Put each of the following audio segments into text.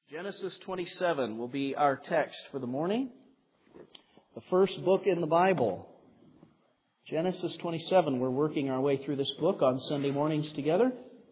Genesis 27 will be our text for the morning. The first book in the Bible. Genesis 27. We're working our way through this book on Sunday mornings together.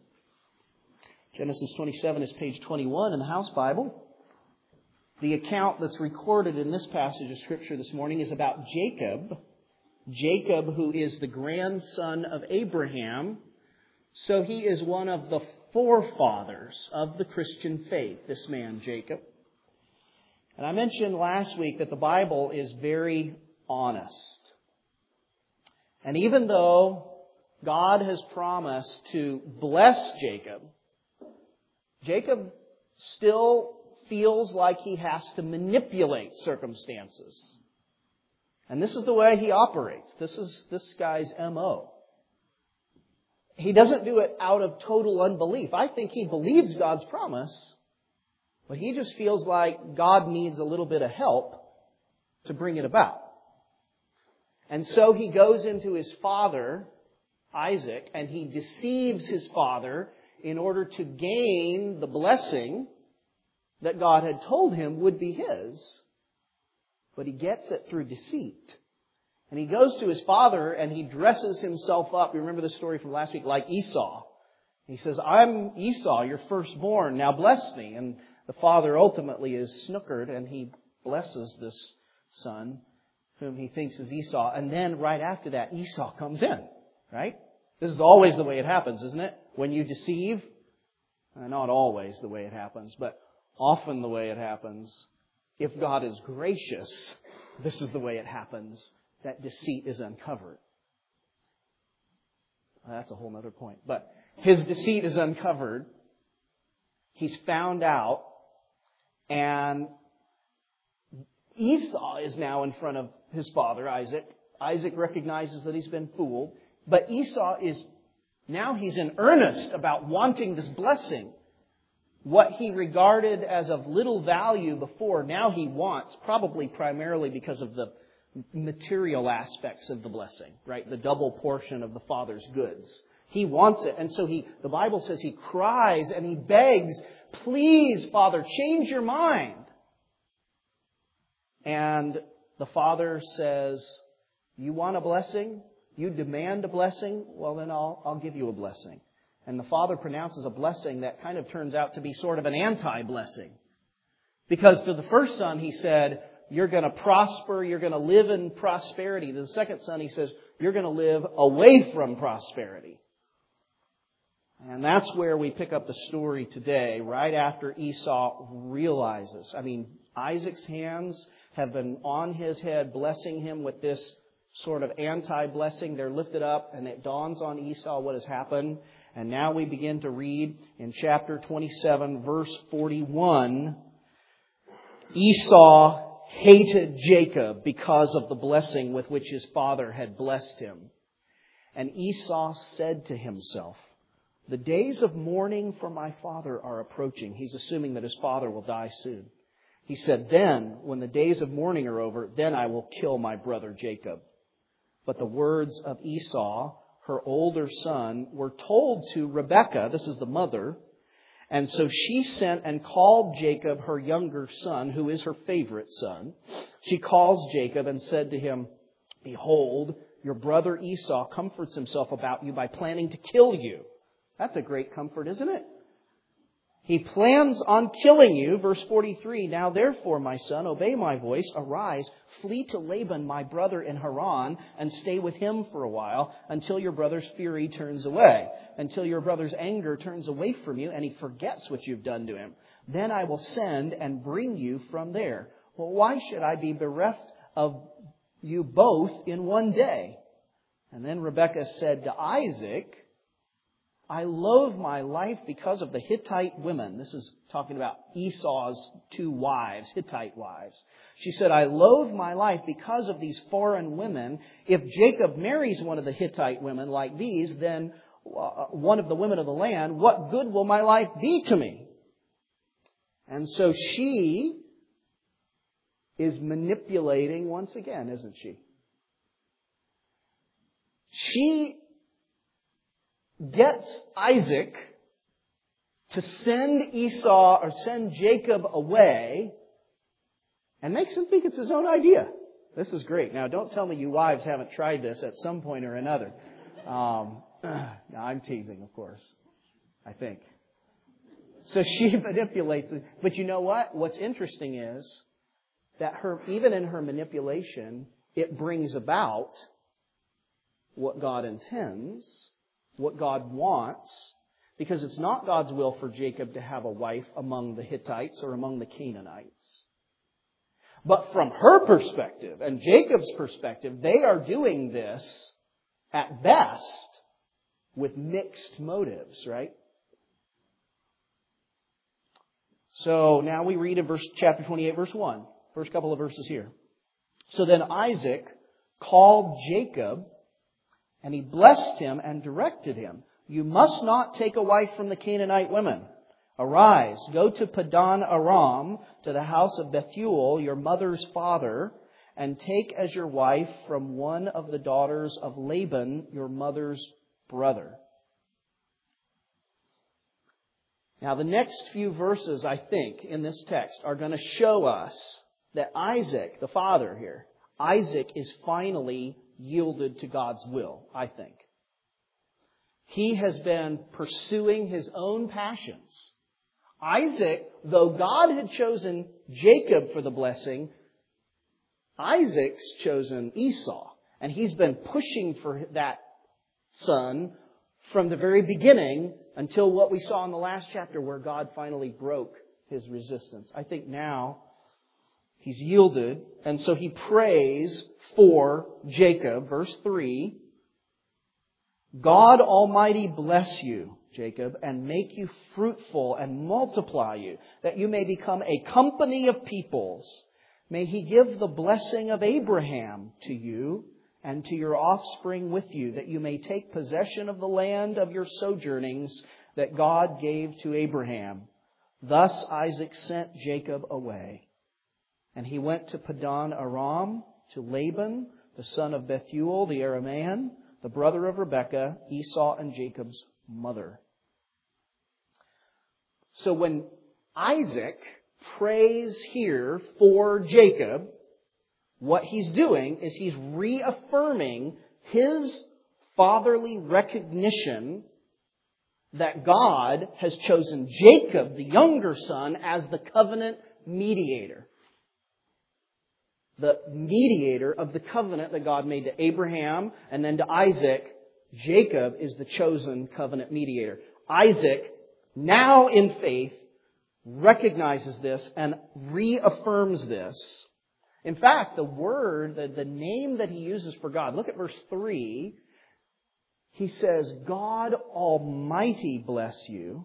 Genesis 27 is page 21 in the House Bible. The account that's recorded in this passage of Scripture this morning is about Jacob. Jacob, who is the grandson of Abraham. So he is one of the forefathers of the Christian faith, this man, Jacob. And I mentioned last week that the Bible is very honest. And even though God has promised to bless Jacob, Jacob still feels like he has to manipulate circumstances. And this is the way he operates. This is this guy's M.O. He doesn't do it out of total unbelief. I think he believes God's promise, but he just feels like God needs a little bit of help to bring it about. And so he goes into his father, Isaac, and he deceives his father in order to gain the blessing that God had told him would be his. But he gets it through deceit. And he goes to his father and he dresses himself up. You remember the story from last week, like Esau. He says, "I'm Esau, your firstborn. Now bless me." And the father ultimately is snookered and he blesses this son whom he thinks is Esau. And then right after that, Esau comes in, right? This is always the way it happens, isn't it? When you deceive, not always the way it happens, but often the way it happens. If God is gracious, this is the way it happens. That deceit is uncovered. That's a whole other point. But his deceit is uncovered. He's found out. And Esau is now in front of his father, Isaac. Isaac recognizes that he's been fooled. But Esau he's in earnest about wanting this blessing. What he regarded as of little value before, now he wants, probably primarily because of the material aspects of the blessing, right? The double portion of the father's goods. He wants it. And so the Bible says he cries and he begs, "Please, Father, change your mind." And the father says, "You want a blessing? You demand a blessing? Well, then I'll give you a blessing." And the father pronounces a blessing that kind of turns out to be sort of an anti-blessing. Because to the first son, he said, "You're going to prosper, you're going to live in prosperity." To the second son, he says, "You're going to live away from prosperity." And that's where we pick up the story today, right after Esau realizes. Isaac's hands have been on his head, blessing him with this sort of anti-blessing. They're lifted up, and it dawns on Esau what has happened. And now we begin to read in chapter 27, verse 41. Esau hated Jacob because of the blessing with which his father had blessed him. And Esau said to himself, "The days of mourning for my father are approaching." He's assuming that his father will die soon. He said, "Then, when the days of mourning are over, then I will kill my brother Jacob." But the words of Esau, her older son, were told to Rebekah, this is the mother, and so she sent and called Jacob, her younger son, who is her favorite son. She calls Jacob and said to him, "Behold, your brother Esau comforts himself about you by planning to kill you." That's a great comfort, isn't it? "He plans on killing you." Verse 43, "Now therefore, my son, obey my voice. Arise, flee to Laban, my brother in Haran, and stay with him for a while until your brother's fury turns away, until your brother's anger turns away from you and he forgets what you've done to him. Then I will send and bring you from there." Well, why should I be bereft of you both in one day? And then Rebekah said to Isaac, "I loathe my life because of the Hittite women." This is talking about Esau's two wives, Hittite wives. She said, "I loathe my life because of these foreign women. If Jacob marries one of the Hittite women like these, then one of the women of the land, what good will my life be to me?" And so she is manipulating once again, isn't she? She gets Isaac to send Esau or send Jacob away and makes him think it's his own idea. This is great. Now, don't tell me you wives haven't tried this at some point or another. No, I'm teasing, of course. I think. So she manipulates it. But you know what? What's interesting is that even in her manipulation, it brings about what God intends, what God wants, because it's not God's will for Jacob to have a wife among the Hittites or among the Canaanites. But from her perspective and Jacob's perspective, they are doing this at best with mixed motives, right? So now we read in chapter 28, verse 1. First couple of verses here. So then Isaac called Jacob, and he blessed him and directed him. You must not take a wife from the Canaanite women. Arise, go to Padan Aram, to the house of Bethuel, your mother's father, and take as your wife from one of the daughters of Laban, your mother's brother. Now, the next few verses, I think, in this text are going to show us that Isaac, the father here, Isaac is finally yielded to God's will, I think. He has been pursuing his own passions. Isaac, though God had chosen Jacob for the blessing, Isaac's chosen Esau. And he's been pushing for that son from the very beginning until what we saw in the last chapter where God finally broke his resistance. I think now he's yielded, and so he prays for Jacob. Verse 3, God Almighty bless you, Jacob, and make you fruitful and multiply you, that you may become a company of peoples. May He give the blessing of Abraham to you and to your offspring with you, that you may take possession of the land of your sojournings that God gave to Abraham. Thus Isaac sent Jacob away. And he went to Padan Aram, to Laban, the son of Bethuel, the Aramean, the brother of Rebekah, Esau and Jacob's mother. So when Isaac prays here for Jacob, what he's doing is he's reaffirming his fatherly recognition that God has chosen Jacob, the younger son, as the covenant mediator. The mediator of the covenant that God made to Abraham and then to Isaac. Jacob is the chosen covenant mediator. Isaac, now in faith, recognizes this and reaffirms this. In fact, the name that he uses for God, look at verse 3. He says, God Almighty bless you.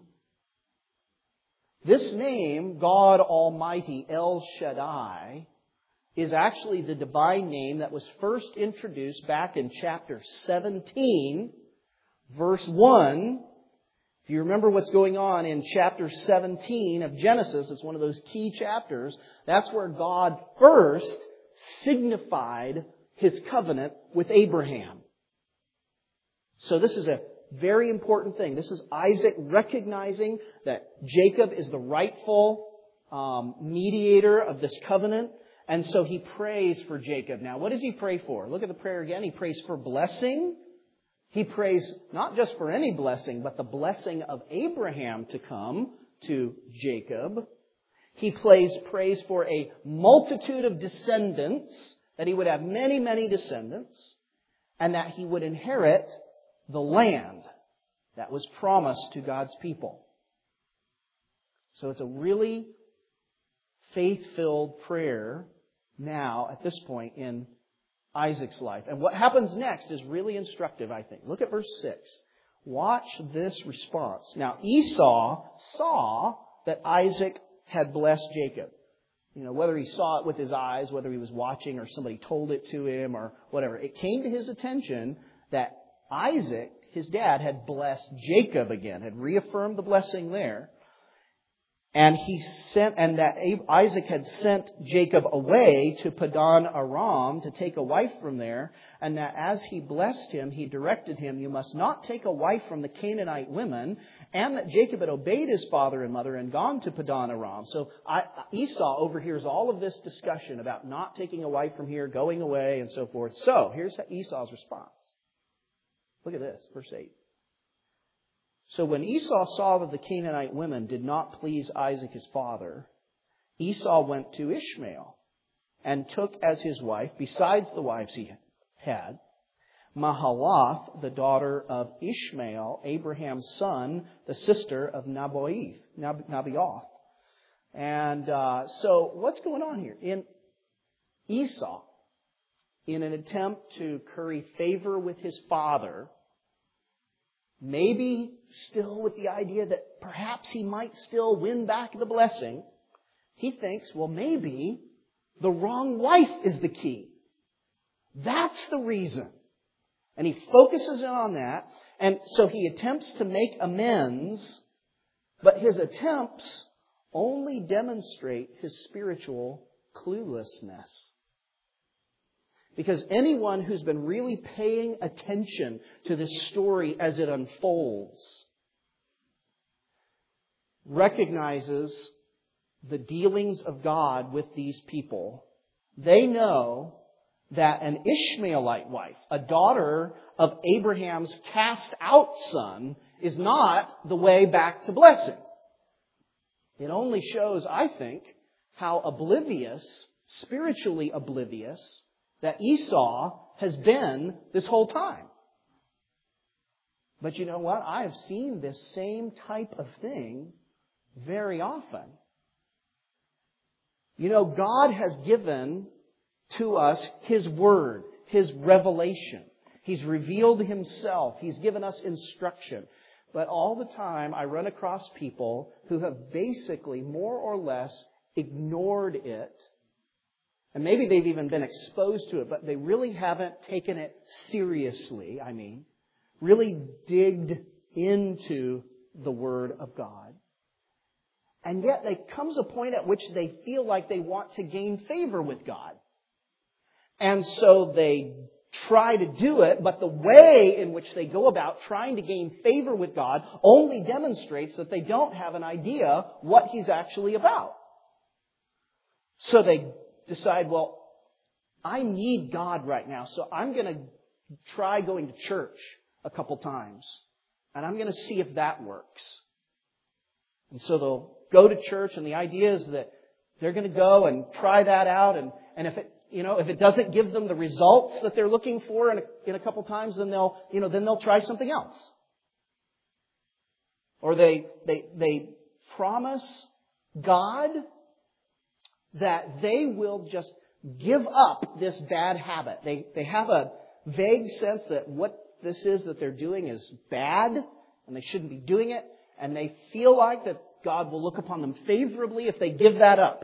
This name, God Almighty, El Shaddai, is actually the divine name that was first introduced back in chapter 17, verse 1. If you remember what's going on in chapter 17 of Genesis, it's one of those key chapters. That's where God first signified His covenant with Abraham. So this is a very important thing. This is Isaac recognizing that Jacob is the rightful mediator of this covenant. And so he prays for Jacob. Now, what does he pray for? Look at the prayer again. He prays for blessing. He prays not just for any blessing, but the blessing of Abraham to come to Jacob. He prays for a multitude of descendants, that he would have many, many descendants, and that he would inherit the land that was promised to God's people. So it's a really faith-filled prayer now at this point in Isaac's life. And what happens next is really instructive, I think. Look at verse 6. Watch this response. Now, Esau saw that Isaac had blessed Jacob. You know, whether he saw it with his eyes, whether he was watching or somebody told it to him or whatever. It came to his attention that Isaac, his dad, had blessed Jacob again, had reaffirmed the blessing there. And Isaac had sent Jacob away to Padan Aram to take a wife from there, and that as he blessed him, he directed him, "You must not take a wife from the Canaanite women," and that Jacob had obeyed his father and mother and gone to Padan Aram. So Esau overhears all of this discussion about not taking a wife from here, going away, and so forth. So here's Esau's response. Look at this, verse 8. So when Esau saw that the Canaanite women did not please Isaac his father, Esau went to Ishmael and took as his wife, besides the wives he had, Mahalath, the daughter of Ishmael, Abraham's son, the sister of Naboth. And so what's going on here? In Esau, in an attempt to curry favor with his father, maybe still with the idea that perhaps he might still win back the blessing, he thinks, well, maybe the wrong wife is the key. That's the reason. And he focuses in on that. And so he attempts to make amends, but his attempts only demonstrate his spiritual cluelessness. Because anyone who's been really paying attention to this story as it unfolds recognizes the dealings of God with these people. They know that an Ishmaelite wife, a daughter of Abraham's cast out son, is not the way back to blessing. It only shows, I think, how spiritually oblivious, that Esau has been this whole time. But you know what? I have seen this same type of thing very often. You know, God has given to us His Word, His revelation. He's revealed Himself. He's given us instruction. But all the time I run across people who have basically more or less ignored it. And maybe they've even been exposed to it, but they really haven't taken it seriously, really digged into the Word of God. And yet there comes a point at which they feel like they want to gain favor with God. And so they try to do it, but the way in which they go about trying to gain favor with God only demonstrates that they don't have an idea what He's actually about. So they decide, well, I need God right now, so I'm going to try going to church a couple times, and I'm going to see if that works. And so they'll go to church, and the idea is that they're going to go and try that out, and if it doesn't give them the results that they're looking for in a couple times, then they'll try something else. Or they promise God that they will just give up this bad habit. They have a vague sense that what this is that they're doing is bad and they shouldn't be doing it. And they feel like that God will look upon them favorably if they give that up.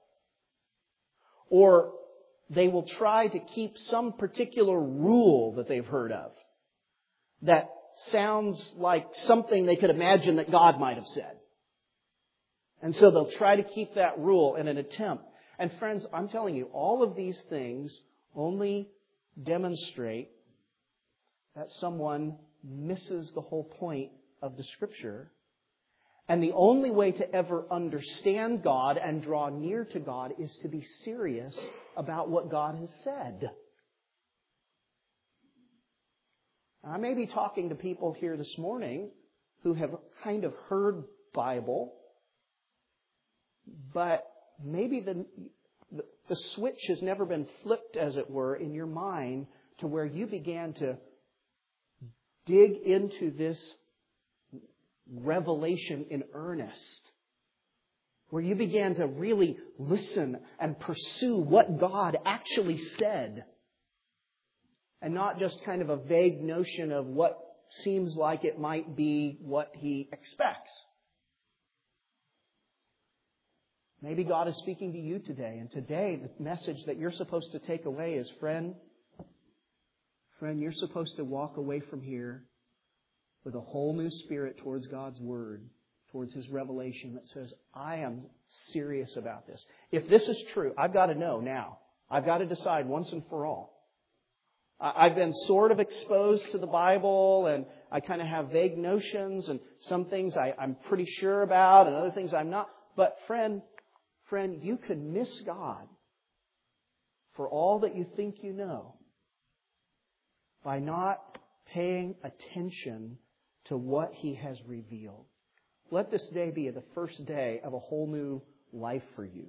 Or they will try to keep some particular rule that they've heard of that sounds like something they could imagine that God might have said. And so they'll try to keep that rule in an attempt. And friends, I'm telling you, all of these things only demonstrate that someone misses the whole point of the Scripture. And the only way to ever understand God and draw near to God is to be serious about what God has said. I may be talking to people here this morning who have kind of heard Bible, but maybe the switch has never been flipped, as it were, in your mind to where you began to dig into this revelation in earnest, where you began to really listen and pursue what God actually said, and not just kind of a vague notion of what seems like it might be what He expects. Maybe God is speaking to you today, and today the message that you're supposed to take away is, friend, you're supposed to walk away from here with a whole new spirit towards God's Word, towards His revelation that says, I am serious about this. If this is true, I've got to know now. I've got to decide once and for all. I've been sort of exposed to the Bible, and I kind of have vague notions, and some things I'm pretty sure about, and other things I'm not. But friend, you could miss God for all that you think you know by not paying attention to what He has revealed. Let this day be the first day of a whole new life for you.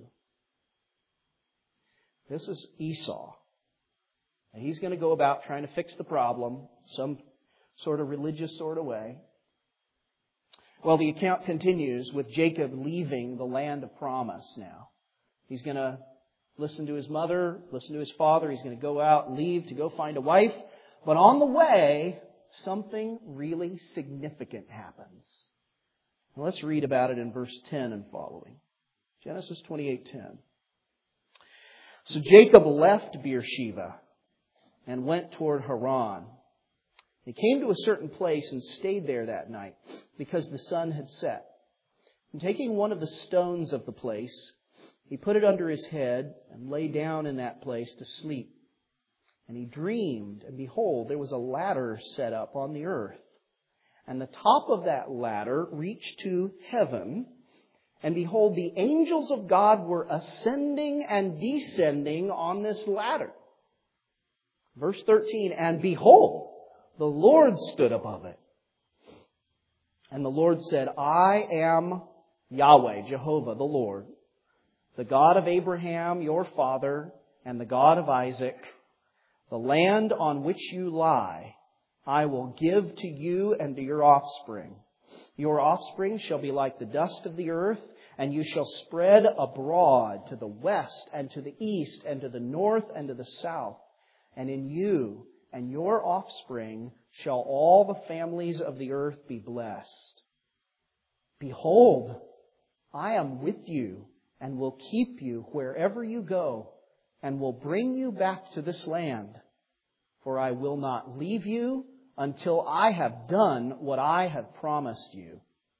This is Esau. And he's going to go about trying to fix the problem some sort of religious sort of way. Well, the account continues with Jacob leaving the land of promise now. He's going to listen to his mother, listen to his father. He's going to go out and leave to go find a wife. But on the way, something really significant happens. Now let's read about it in verse 10 and following. Genesis 28:10. So Jacob left Beersheba and went toward Haran. He came to a certain place and stayed there that night because the sun had set. And taking one of the stones of the place, he put it under his head and lay down in that place to sleep. And he dreamed, and behold, there was a ladder set up on the earth. And the top of that ladder reached to heaven. And behold, the angels of God were ascending and descending on this ladder. Verse 13, and behold, the Lord stood above it. And the Lord said, I am Yahweh, Jehovah, the Lord, the God of Abraham, your father, and the God of Isaac. The land on which you lie, I will give to you and to your offspring. Your offspring shall be like the dust of the earth, and you shall spread abroad to the west and to the east and to the north and to the south. And in you and your offspring shall all the families of the earth be blessed. Behold, I am with you and will keep you wherever you go and will bring you back to this land. For I will not leave you until I have done what I have promised you.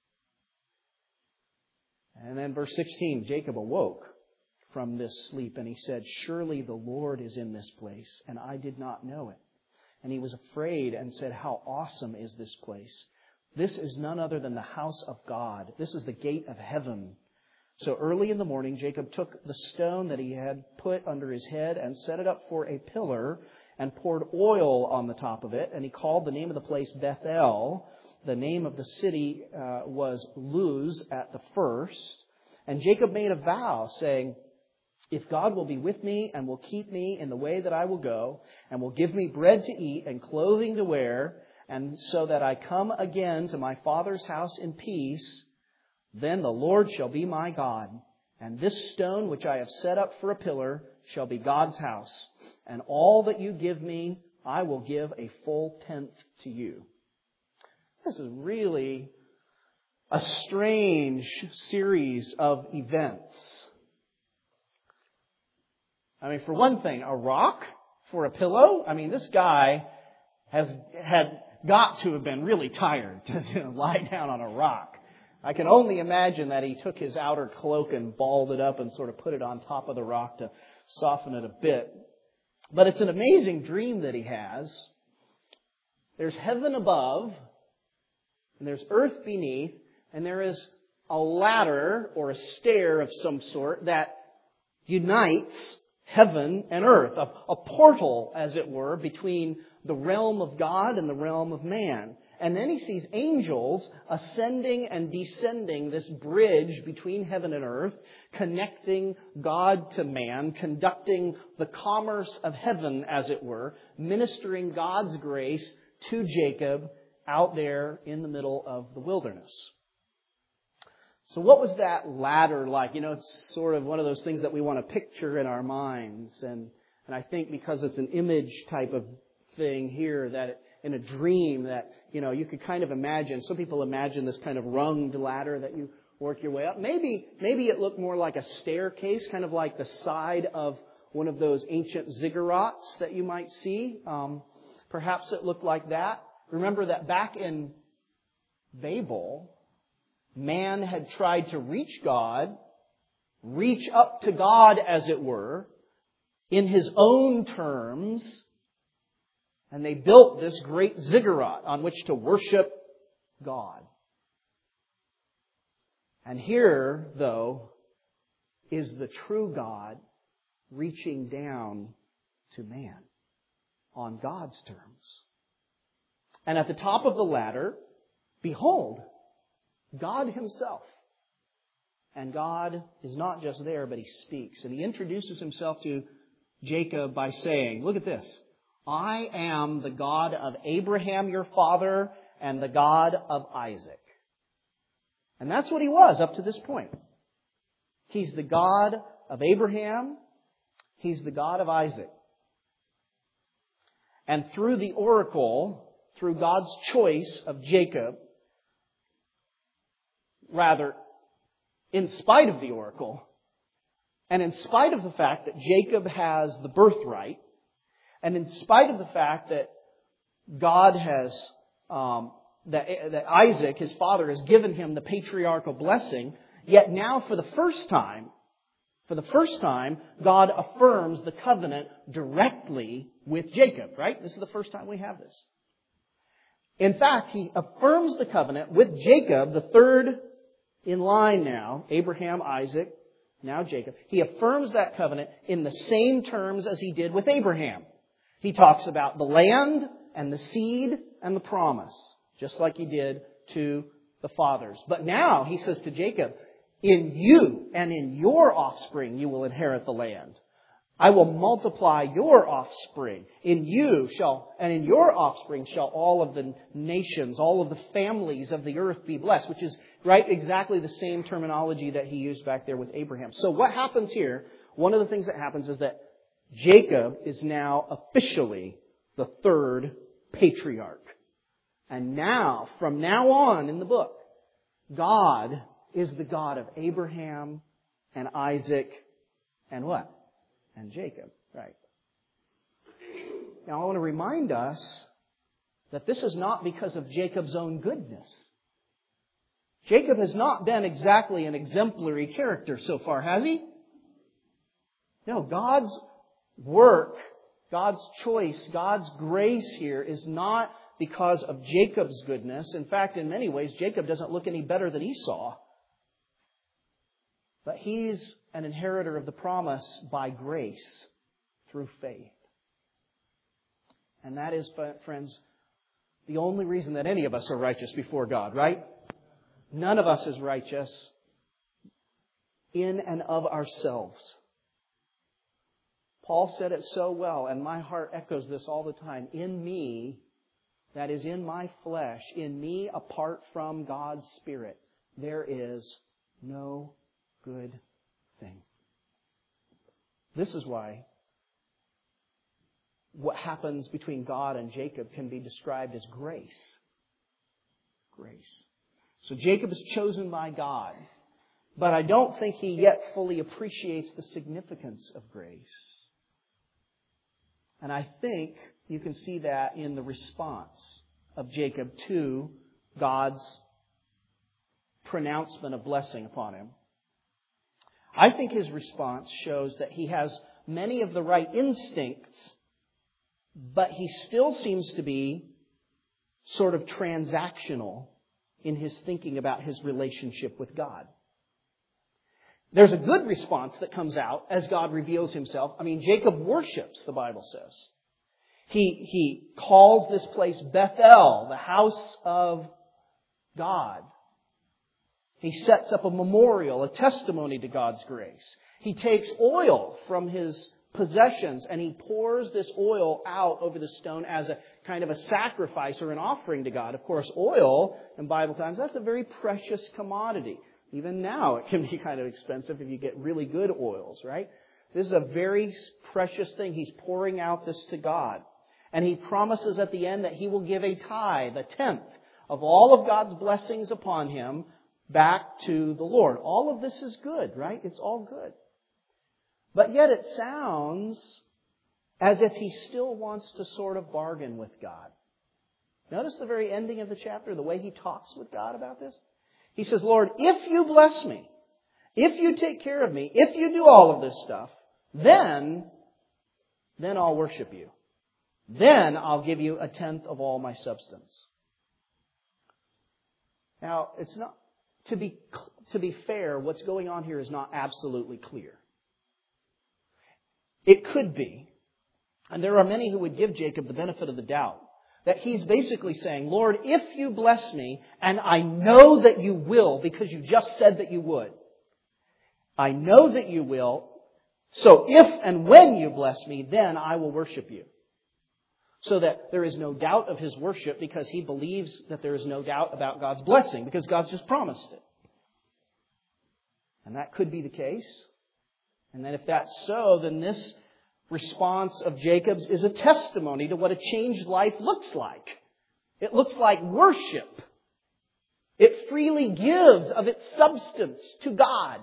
And then verse 16, Jacob awoke from this sleep, and he said, surely the Lord is in this place, and I did not know it. And he was afraid and said, how awesome is this place? This is none other than the house of God. This is the gate of heaven. So early in the morning, Jacob took the stone that he had put under his head and set it up for a pillar and poured oil on the top of it. And he called the name of the place Bethel. The name of the city was Luz at the first. And Jacob made a vow, saying, if God will be with me and will keep me in the way that I will go, and will give me bread to eat and clothing to wear, and so that I come again to my father's house in peace, then the Lord shall be my God, and this stone which I have set up for a pillar shall be God's house. And all that you give me, I will give a full tenth to you. This is really a strange series of events. I mean, for one thing, a rock for a pillow? I mean, this guy had got to have been really tired to lie down on a rock. I can only imagine that he took his outer cloak and balled it up and sort of put it on top of the rock to soften it a bit. But it's an amazing dream that he has. There's heaven above, and there's earth beneath, and there is a ladder or a stair of some sort that unites heaven and earth, a portal, as it were, between the realm of God and the realm of man. And then he sees angels ascending and descending this bridge between heaven and earth, connecting God to man, conducting the commerce of heaven, as it were, ministering God's grace to Jacob out there in the middle of the wilderness. So what was that ladder like? You know, it's sort of one of those things that we want to picture in our minds. And I think because it's an image type of thing here, that in a dream that, you know, you could kind of imagine. Some people imagine this kind of runged ladder that you work your way up. Maybe it looked more like a staircase, kind of like the side of one of those ancient ziggurats that you might see. Perhaps it looked like that. Remember that back in Babel, Man had tried to reach God, reach up to God, as it were, in his own terms. And they built this great ziggurat on which to worship God. And here, though, is the true God reaching down to man on God's terms. And at the top of the ladder, behold, God Himself. And God is not just there, but He speaks. And He introduces Himself to Jacob by saying, look at this, I am the God of Abraham your father and the God of Isaac. And that's what He was up to this point. He's the God of Abraham. He's the God of Isaac. And through the oracle, through God's choice of Jacob, rather, in spite of the oracle, and in spite of the fact that Jacob has the birthright, and in spite of the fact that God has, that Isaac, his father, has given him the patriarchal blessing, yet now for the first time, God affirms the covenant directly with Jacob, right? This is the first time we have this. In fact, He affirms the covenant with Jacob, the third in line now, Abraham, Isaac, now Jacob. He affirms that covenant in the same terms as He did with Abraham. He talks about the land and the seed and the promise, just like He did to the fathers. But now He says to Jacob, in you and in your offspring you will inherit the land. I will multiply your offspring. In you and in your offspring shall all of the nations, all of the families of the earth be blessed, which is exactly the same terminology that He used back there with Abraham. So what happens here, one of the things that happens is that Jacob is now officially the third patriarch. And now, from now on in the book, God is the God of Abraham and Isaac and what? And Jacob, right? Now I want to remind us that this is not because of Jacob's own goodness. Jacob has not been exactly an exemplary character so far, has he? No, God's work, God's choice, God's grace here is not because of Jacob's goodness. In fact, in many ways, Jacob doesn't look any better than Esau. But he's an inheritor of the promise by grace through faith. And that is, friends, the only reason that any of us are righteous before God, right? None of us is righteous in and of ourselves. Paul said it so well, and my heart echoes this all the time. In me, that is in my flesh, in me apart from God's Spirit, there is no good thing. This is why what happens between God and Jacob can be described as grace. Grace. So Jacob is chosen by God, but I don't think he yet fully appreciates the significance of grace. And I think you can see that in the response of Jacob to God's pronouncement of blessing upon him. I think his response shows that he has many of the right instincts, but he still seems to be sort of transactional in his thinking about his relationship with God. There's a good response that comes out as God reveals Himself. I mean, Jacob worships, the Bible says. He calls this place Bethel, the house of God. He sets up a memorial, a testimony to God's grace. He takes oil from his possessions and he pours this oil out over the stone as a kind of a sacrifice or an offering to God. Of course, oil in Bible times, that's a very precious commodity. Even now it can be kind of expensive if you get really good oils, right? This is a very precious thing. He's pouring out this to God. And he promises at the end that he will give a tithe, a tenth of all of God's blessings upon him back to the Lord. All of this is good, right? It's all good. But yet it sounds as if he still wants to sort of bargain with God. Notice the very ending of the chapter, the way he talks with God about this. He says, Lord, if you bless me, if you take care of me, if you do all of this stuff, then I'll worship you. Then I'll give you 1/10 of all my substance. Now, it's not, to be fair, what's going on here is not absolutely clear. It could be, and there are many who would give Jacob the benefit of the doubt, that he's basically saying, Lord, if you bless me, and I know that you will because you just said that you would. I know that you will, so if and when you bless me, then I will worship you. So that there is no doubt of his worship because he believes that there is no doubt about God's blessing because God's just promised it. And that could be the case. And then if that's so, then this response of Jacob's is a testimony to what a changed life looks like. It looks like worship. It freely gives of its substance to God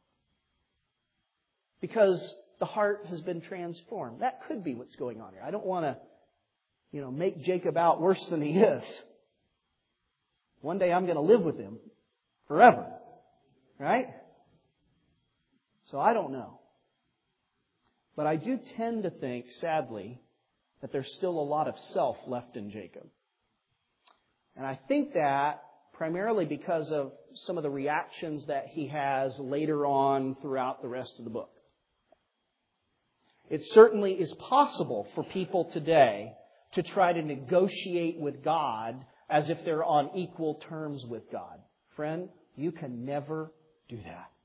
because the heart has been transformed. That could be what's going on here. I don't want to, make Jacob out worse than he is. One day I'm going to live with him forever. Right? So I don't know. But I do tend to think, sadly, that there's still a lot of self left in Jacob. And I think that primarily because of some of the reactions that he has later on throughout the rest of the book. It certainly is possible for people today to try to negotiate with God as if they're on equal terms with God. Friend, you can never do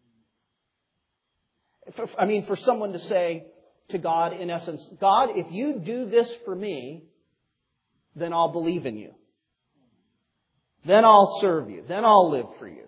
that. For someone to say to God, in essence, God, if you do this for me, then I'll believe in you. Then I'll serve you. Then I'll live for you.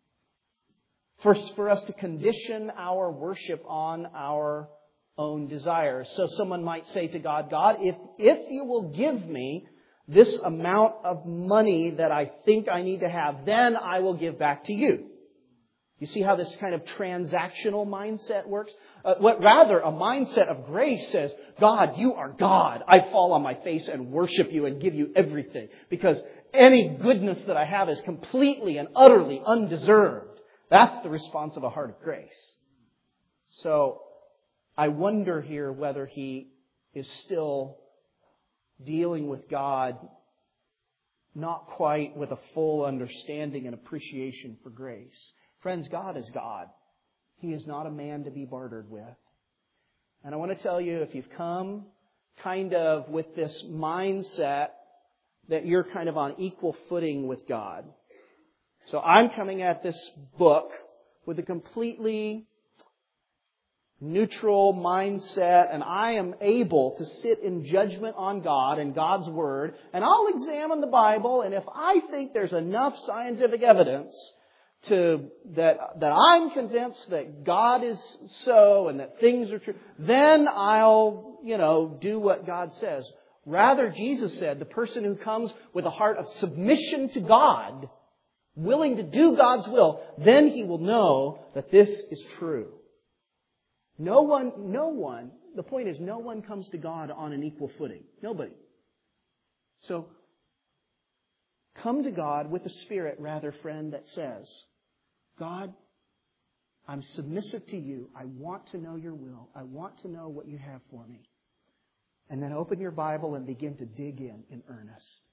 For us to condition our worship on our own desires. So someone might say to God, God, if you will give me this amount of money that I think I need to have, then I will give back to you. You see how this kind of transactional mindset works? Rather, a mindset of grace says, God, you are God. I fall on my face and worship you and give you everything. Because any goodness that I have is completely and utterly undeserved. That's the response of a heart of grace. So, I wonder here whether he is still dealing with God not quite with a full understanding and appreciation for grace. Friends, God is God. He is not a man to be bartered with. And I want to tell you, if you've come kind of with this mindset that you're kind of on equal footing with God. So I'm coming at this book with a completely neutral mindset, and I am able to sit in judgment on God and God's Word, and I'll examine the Bible, and if I think there's enough scientific evidence that I'm convinced that God is so and that things are true, then I'll, do what God says. Rather, Jesus said, the person who comes with a heart of submission to God, willing to do God's will, then he will know that this is true. No one, the point is, no one comes to God on an equal footing. Nobody. So, come to God with a spirit, rather, friend, that says, God, I'm submissive to you. I want to know your will. I want to know what you have for me. And then open your Bible and begin to dig in earnest.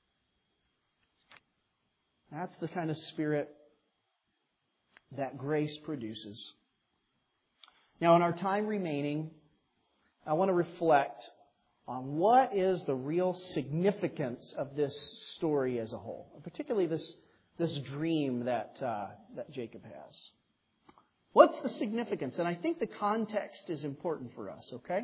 That's the kind of spirit that grace produces. Now, in our time remaining, I want to reflect on what is the real significance of this story as a whole, particularly this dream that Jacob has. What's the significance? And I think the context is important for us, okay?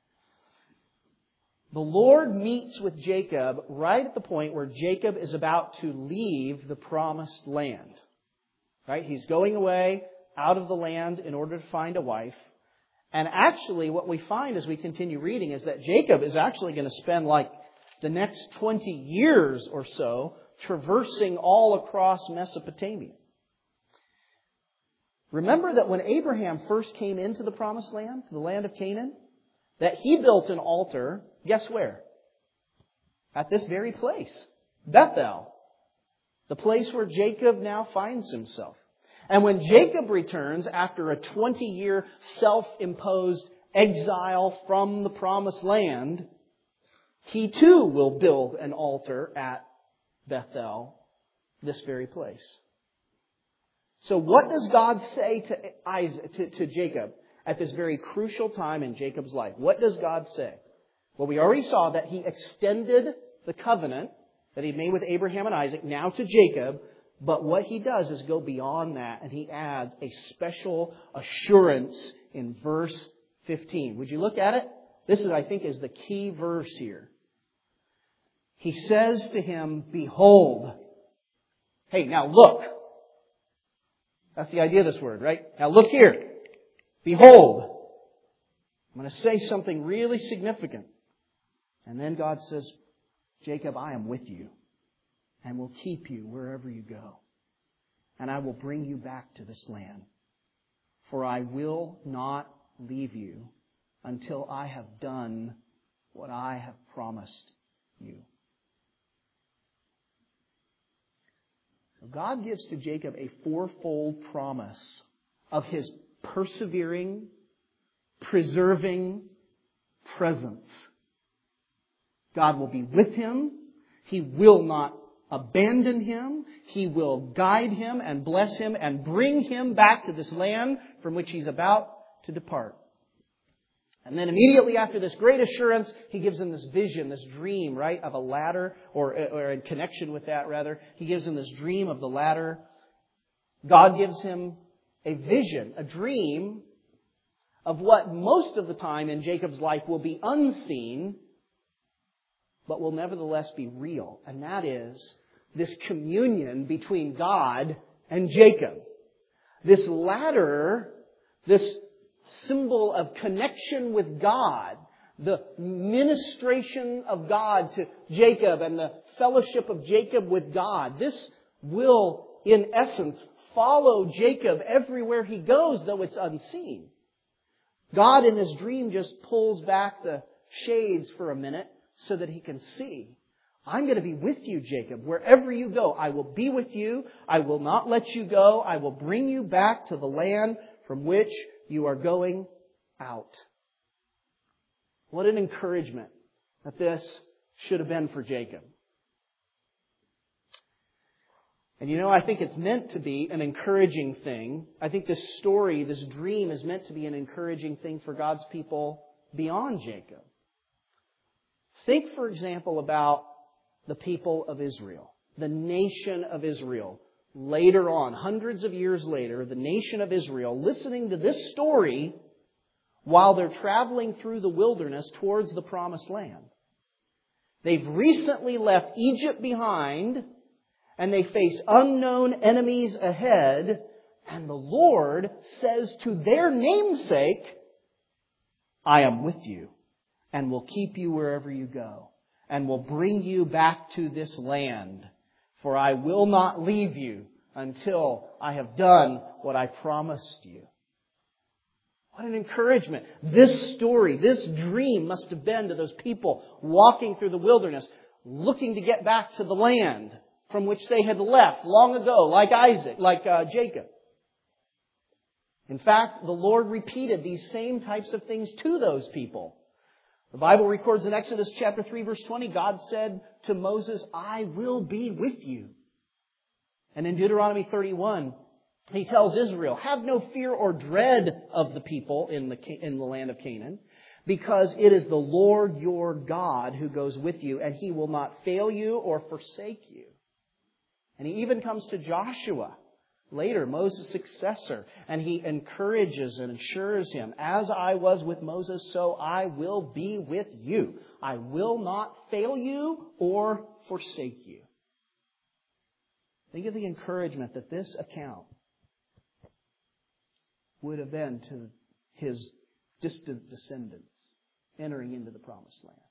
The Lord meets with Jacob right at the point where Jacob is about to leave the promised land. Right? He's going away out of the land in order to find a wife. And actually what we find as we continue reading is that Jacob is actually going to spend like the next 20 years or so traversing all across Mesopotamia. Remember that when Abraham first came into the promised land, the land of Canaan, that he built an altar, guess where? At this very place, Bethel, the place where Jacob now finds himself. And when Jacob returns after a 20-year self-imposed exile from the promised land, he too will build an altar at Bethel, this very place. So what does God say to Jacob at this very crucial time in Jacob's life? What does God say? Well, we already saw that He extended the covenant that He made with Abraham and Isaac now to Jacob. But what He does is go beyond that, and He adds a special assurance in verse 15. Would you look at it? This, I think, is the key verse here. He says to him, behold. Hey, now look. That's the idea of this word, right? Now look here. Behold. I'm going to say something really significant. And then God says, Jacob, I am with you and will keep you wherever you go. And I will bring you back to this land. For I will not leave you until I have done what I have promised you. God gives to Jacob a fourfold promise of His persevering, preserving presence. God will be with him. He will not abandon him. He will guide him and bless him and bring him back to this land from which he's about to depart. And then immediately after this great assurance, He gives him this vision, this dream, right, of a ladder, or in connection with that, rather. He gives him this dream of the ladder. God gives him a vision, a dream of what most of the time in Jacob's life will be unseen, but will nevertheless be real. And that is this communion between God and Jacob. This ladder, this symbol of connection with God, the ministration of God to Jacob and the fellowship of Jacob with God. This will, in essence, follow Jacob everywhere he goes, though it's unseen. God in His dream just pulls back the shades for a minute so that He can see. I'm going to be with you, Jacob. Wherever you go, I will be with you. I will not let you go. I will bring you back to the land from which you are going out. What an encouragement that this should have been for Jacob. And I think it's meant to be an encouraging thing. I think this story, this dream is meant to be an encouraging thing for God's people beyond Jacob. Think, for example, about the people of Israel, the nation of Israel. Later on, hundreds of years later, the nation of Israel, listening to this story while they're traveling through the wilderness towards the promised land. They've recently left Egypt behind, and they face unknown enemies ahead, and the Lord says to their namesake, I am with you, and will keep you wherever you go, and will bring you back to this land. For I will not leave you until I have done what I promised you. What an encouragement. This story, this dream must have been to those people walking through the wilderness, looking to get back to the land from which they had left long ago, like Jacob. In fact, the Lord repeated these same types of things to those people. The Bible records in Exodus chapter 3, verse 20, God said to Moses, I will be with you. And in Deuteronomy 31, He tells Israel, have no fear or dread of the people in the land of Canaan, because it is the Lord your God who goes with you, and He will not fail you or forsake you. And He even comes to Joshua, later Moses' successor, and He encourages and assures him, as I was with Moses, so I will be with you. I will not fail you or forsake you. Think of the encouragement that this account would have been to his distant descendants entering into the promised land.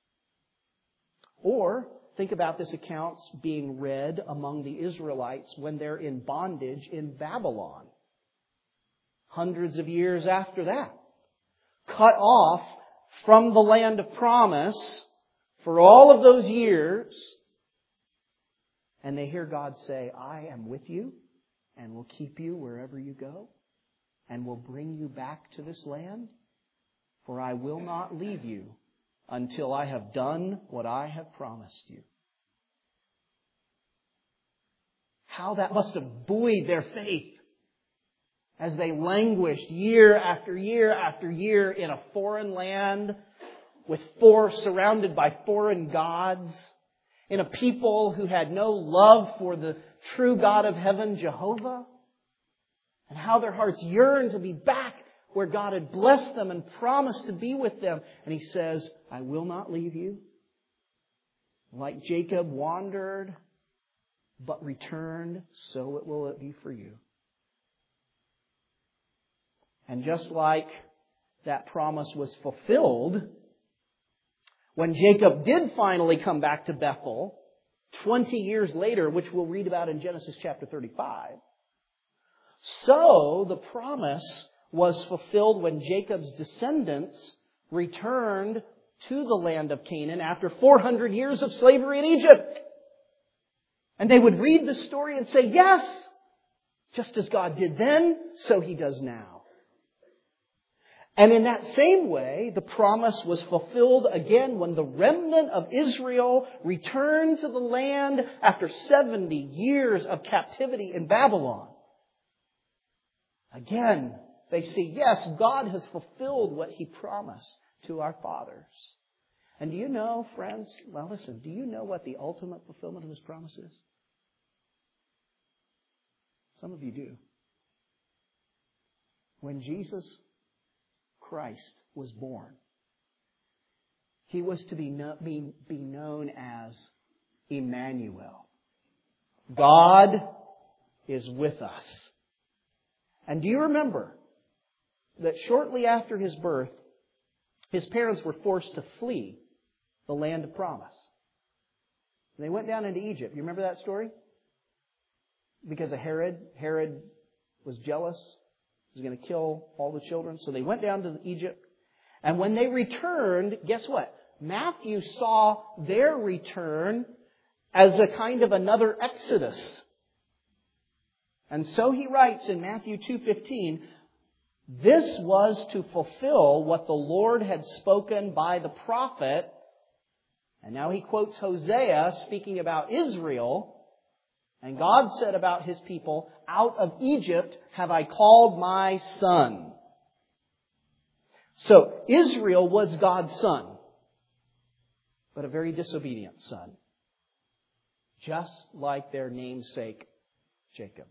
Or think about this account being read among the Israelites when they're in bondage in Babylon. Hundreds of years after that. Cut off from the land of promise for all of those years. And they hear God say, I am with you and will keep you wherever you go and will bring you back to this land, for I will not leave you until I have done what I have promised you. How that must have buoyed their faith as they languished year after year after year in a foreign land surrounded by foreign gods, in a people who had no love for the true God of heaven, Jehovah, and how their hearts yearned to be back where God had blessed them and promised to be with them. And He says, I will not leave you. Like Jacob wandered, but returned, so it will be for you. And just like that promise was fulfilled, when Jacob did finally come back to Bethel, 20 years later, which we'll read about in Genesis chapter 35, so the promise was fulfilled when Jacob's descendants returned to the land of Canaan after 400 years of slavery in Egypt. And they would read the story and say, yes, just as God did then, so He does now. And in that same way, the promise was fulfilled again when the remnant of Israel returned to the land after 70 years of captivity in Babylon. Again, they see, yes, God has fulfilled what He promised to our fathers. And do you know, friends, well listen, do you know what the ultimate fulfillment of His promise is? Some of you do. When Jesus Christ was born, He was to be known as Emmanuel. God is with us. And do you remember that shortly after His birth, His parents were forced to flee the land of promise? And they went down into Egypt. You remember that story? Because of Herod. Herod was jealous. He was going to kill all the children. So they went down to Egypt. And when they returned, guess what? Matthew saw their return as a kind of another Exodus. And so he writes in Matthew 2:15, this was to fulfill what the Lord had spoken by the prophet. And now he quotes Hosea speaking about Israel. And God said about His people, out of Egypt have I called my son. So Israel was God's son, but a very disobedient son. Just like their namesake, Jacob.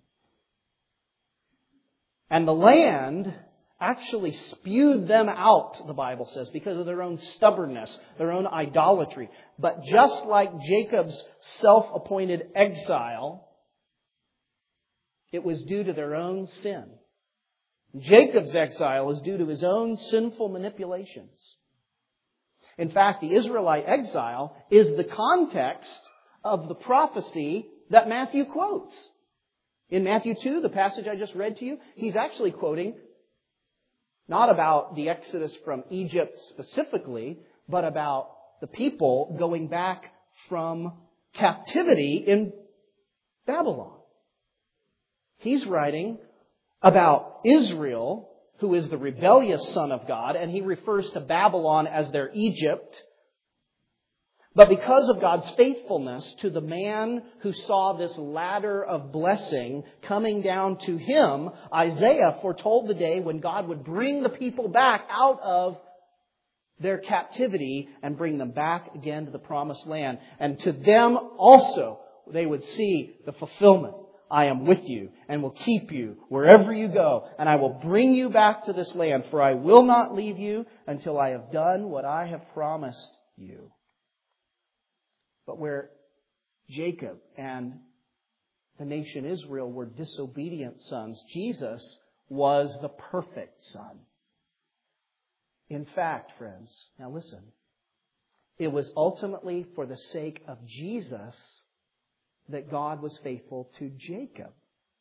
And the land actually spewed them out, the Bible says, because of their own stubbornness, their own idolatry. But just like Jacob's self-appointed exile, it was due to their own sin. Jacob's exile is due to his own sinful manipulations. In fact, the Israelite exile is the context of the prophecy that Matthew quotes. In Matthew 2, the passage I just read to you, he's actually quoting not about the exodus from Egypt specifically, but about the people going back from captivity in Babylon. He's writing about Israel, who is the rebellious son of God, and he refers to Babylon as their Egypt. But because of God's faithfulness to the man who saw this ladder of blessing coming down to him, Isaiah foretold the day when God would bring the people back out of their captivity and bring them back again to the promised land. And to them also they would see the fulfillment. I am with you and will keep you wherever you go, and I will bring you back to this land, for I will not leave you until I have done what I have promised you. But where Jacob and the nation Israel were disobedient sons, Jesus was the perfect son. In fact, friends, now listen, it was ultimately for the sake of Jesus that God was faithful to Jacob.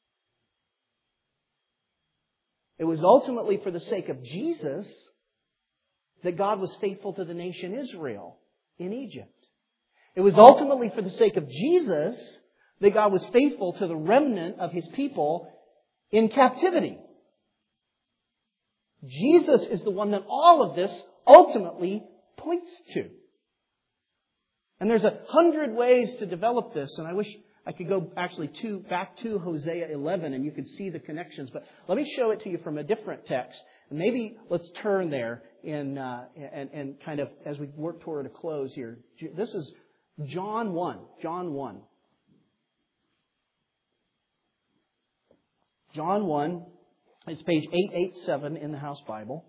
It was ultimately for the sake of Jesus that God was faithful to the nation Israel in Egypt. It was ultimately for the sake of Jesus that God was faithful to the remnant of His people in captivity. Jesus is the one that all of this ultimately points to. And there's 100 ways to develop this, and I wish I could go actually back to Hosea 11 and you could see the connections. But let me show it to you from a different text. And maybe let's turn there and kind of as we work toward a close here. This is John 1. John 1. John 1. It's page 887 in the House Bible.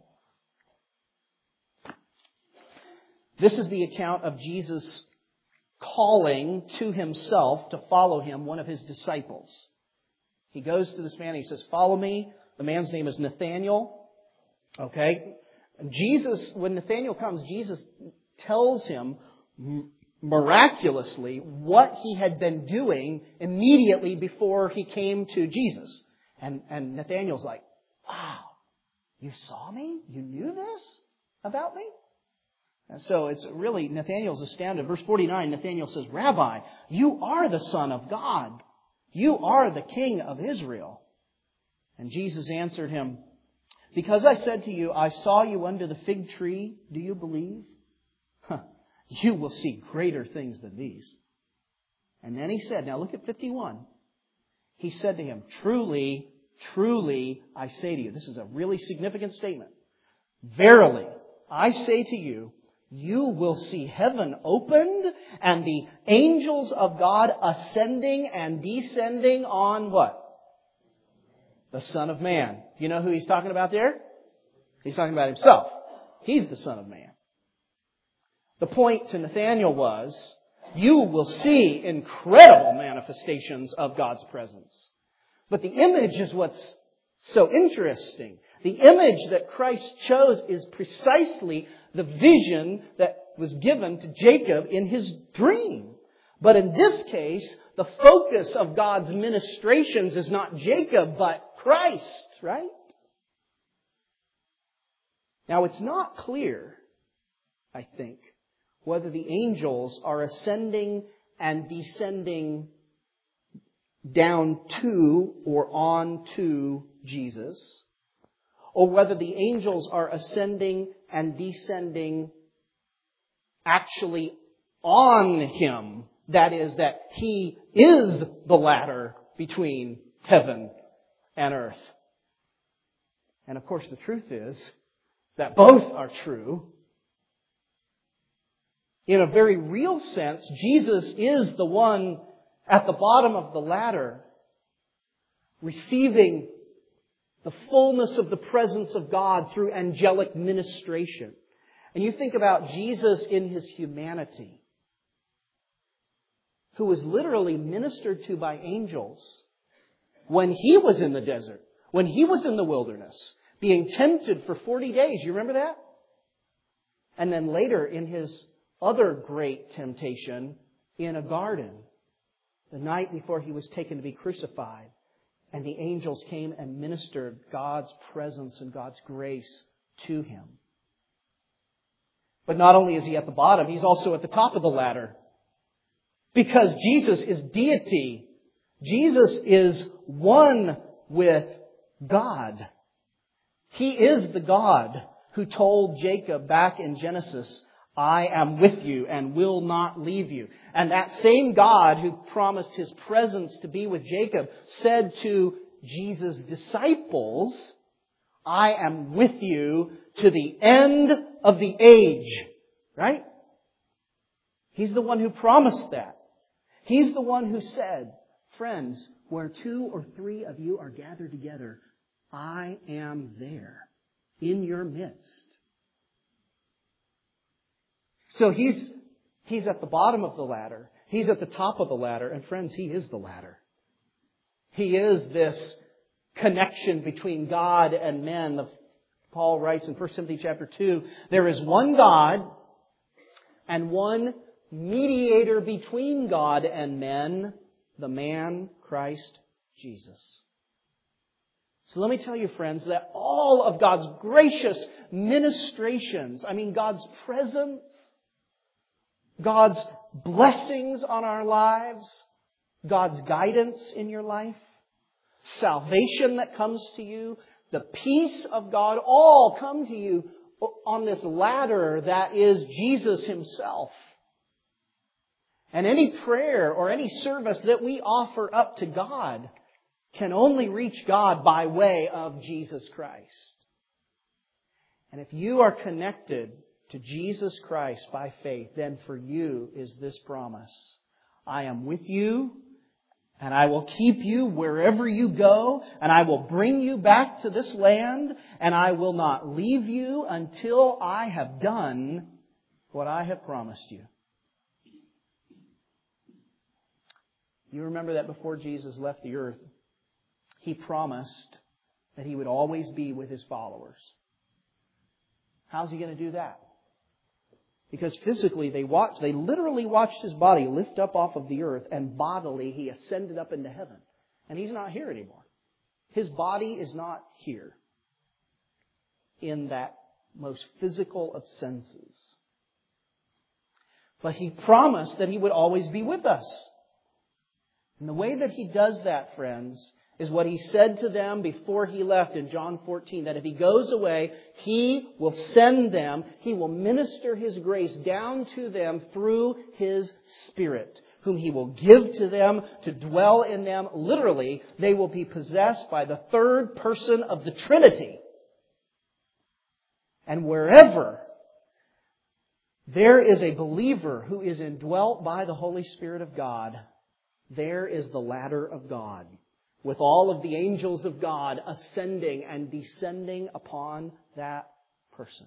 This is the account of Jesus calling to Himself to follow Him one of His disciples. He goes to this man and he says, "Follow me." The man's name is Nathanael. Okay? And Jesus, when Nathanael comes, Jesus tells him miraculously what he had been doing immediately before he came to Jesus. And Nathanael's like, "Wow, you saw me? You knew this about me?" And so it's really, Nathanael's astounded. Verse 49, Nathanael says, "Rabbi, you are the Son of God. You are the King of Israel." And Jesus answered him, "Because I said to you, I saw you under the fig tree, do you believe? You will see greater things than these." And then he said, now look at 51. He said to him, "Truly, truly, I say to you," this is a really significant statement, "verily, I say to you, you will see heaven opened and the angels of God ascending and descending on" what? The Son of Man. You know who He's talking about there? He's talking about Himself. He's the Son of Man. The point to Nathanael was, you will see incredible manifestations of God's presence. But the image is what's so interesting. The image that Christ chose is precisely the vision that was given to Jacob in his dream. But in this case, the focus of God's ministrations is not Jacob, but Christ, right? Now, it's not clear, I think, whether the angels are ascending and descending down to or on to Jesus, or whether the angels are ascending and descending actually on Him. That is, that He is the ladder between heaven and earth. And of course, the truth is that both are true. In a very real sense, Jesus is the one at the bottom of the ladder, receiving the fullness of the presence of God through angelic ministration. And you think about Jesus in His humanity, who was literally ministered to by angels when He was in the desert, when He was in the wilderness, being tempted for 40 days. You remember that? And then later in His other great temptation in a garden, the night before He was taken to be crucified, and the angels came and ministered God's presence and God's grace to Him. But not only is He at the bottom, He's also at the top of the ladder. Because Jesus is deity. Jesus is one with God. He is the God who told Jacob back in Genesis, "I am with you and will not leave you." And that same God who promised His presence to be with Jacob said to Jesus' disciples, "I am with you to the end of the age." Right? He's the one who promised that. He's the one who said, "Friends, where 2 or 3 of you are gathered together, I am there in your midst." So He's at the bottom of the ladder. He's at the top of the ladder. And friends, He is the ladder. He is this connection between God and men. Paul writes in 1 Timothy chapter 2, there is one God and one mediator between God and men, the man Christ Jesus. So let me tell you, friends, that all of God's gracious ministrations, God's presence, God's blessings on our lives, God's guidance in your life, salvation that comes to you, the peace of God, all come to you on this ladder that is Jesus Himself. And any prayer or any service that we offer up to God can only reach God by way of Jesus Christ. And if you are connected to Jesus Christ by faith, then for you is this promise: I am with you, and I will keep you wherever you go, and I will bring you back to this land, and I will not leave you until I have done what I have promised you. You remember that before Jesus left the earth, He promised that He would always be with His followers. How's He going to do that? Because physically they literally watched His body lift up off of the earth, and bodily He ascended up into heaven. And He's not here anymore. His body is not here in that most physical of senses. But He promised that He would always be with us. And the way that He does that, friends, is what He said to them before He left in John 14, that if He goes away, He will send them, He will minister His grace down to them through His Spirit, whom He will give to them to dwell in them. Literally, they will be possessed by the third person of the Trinity. And wherever there is a believer who is indwelt by the Holy Spirit of God, there is the ladder of God, with all of the angels of God ascending and descending upon that person.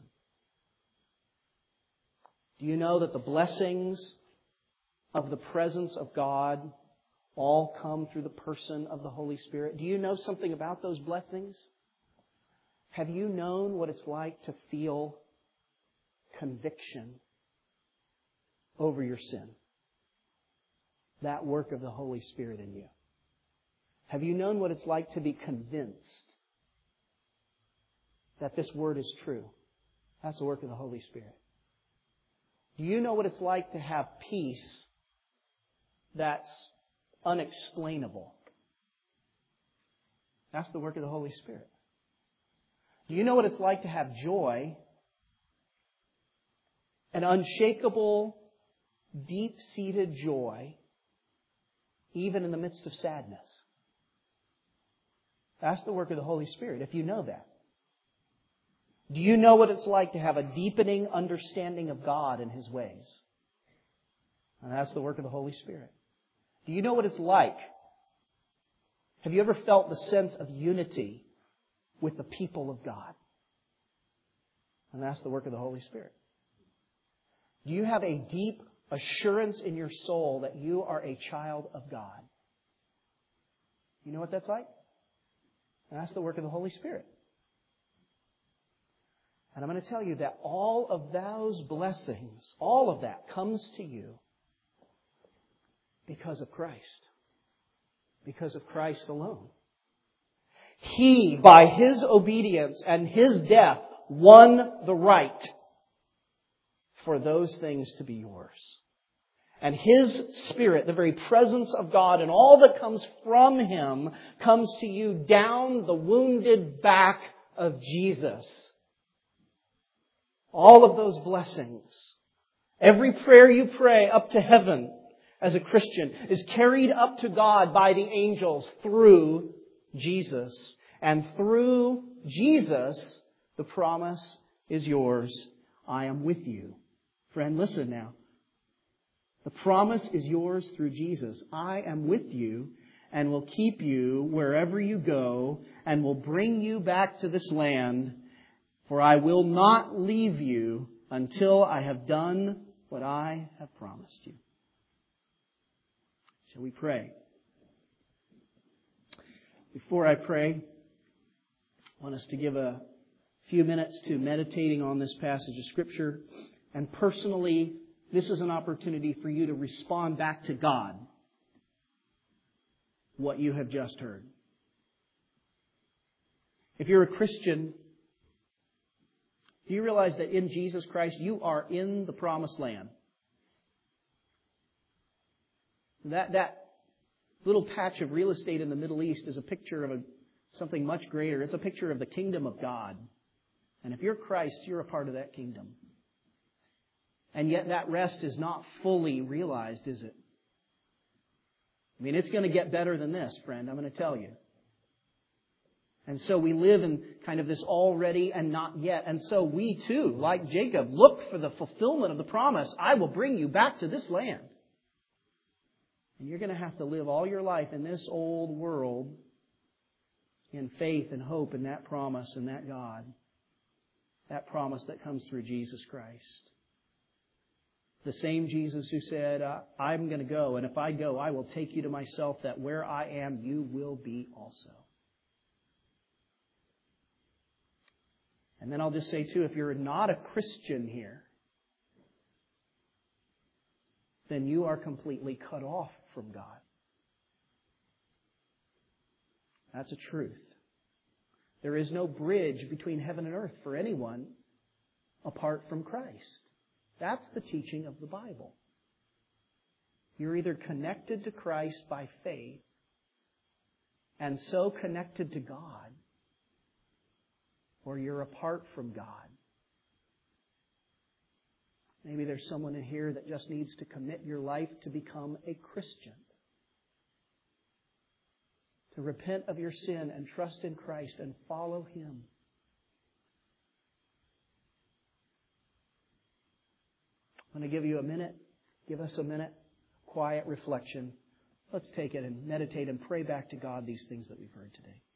Do you know that the blessings of the presence of God all come through the person of the Holy Spirit? Do you know something about those blessings? Have you known what it's like to feel conviction over your sin? That work of the Holy Spirit in you. Have you known what it's like to be convinced that this word is true? That's the work of the Holy Spirit. Do you know what it's like to have peace that's unexplainable? That's the work of the Holy Spirit. Do you know what it's like to have joy, an unshakable, deep-seated joy, even in the midst of sadness? That's the work of the Holy Spirit, if you know that. Do you know what it's like to have a deepening understanding of God and His ways? And that's the work of the Holy Spirit. Do you know what it's like? Have you ever felt the sense of unity with the people of God? And that's the work of the Holy Spirit. Do you have a deep assurance in your soul that you are a child of God? You know what that's like? And that's the work of the Holy Spirit. And I'm going to tell you that all of those blessings, all of that comes to you because of Christ. Because of Christ alone. He, by His obedience and His death, won the right for those things to be yours. And His Spirit, the very presence of God and all that comes from Him, comes to you down the wounded back of Jesus. All of those blessings. Every prayer you pray up to heaven as a Christian is carried up to God by the angels through Jesus. And through Jesus, the promise is yours. I am with you. Friend, listen now. The promise is yours through Jesus. I am with you and will keep you wherever you go and will bring you back to this land, for I will not leave you until I have done what I have promised you. Shall we pray? Before I pray, I want us to give a few minutes to meditating on this passage of Scripture. And personally, this is an opportunity for you to respond back to God what you have just heard. If you're a Christian, do you realize that in Jesus Christ you are in the promised land? That little patch of real estate in the Middle East is a picture of something much greater. It's a picture of the kingdom of God. And if you're Christ, you're a part of that kingdom. And yet that rest is not fully realized, is it? I mean, it's going to get better than this, friend, I'm going to tell you. And so we live in kind of this already and not yet. And so we too, like Jacob, look for the fulfillment of the promise. I will bring you back to this land. And you're going to have to live all your life in this old world in faith and hope in that promise and that God. That promise that comes through Jesus Christ. The same Jesus who said, I'm going to go, and if I go, I will take you to myself, that where I am, you will be also. And then I'll just say, too, if you're not a Christian here, then you are completely cut off from God. That's a truth. There is no bridge between heaven and earth for anyone apart from Christ. That's the teaching of the Bible. You're either connected to Christ by faith and so connected to God, or you're apart from God. Maybe there's someone in here that just needs to commit your life to become a Christian. To repent of your sin and trust in Christ and follow Him. I'm going to give you a minute. Give us a minute. Quiet reflection. Let's take it and meditate and pray back to God these things that we've heard today.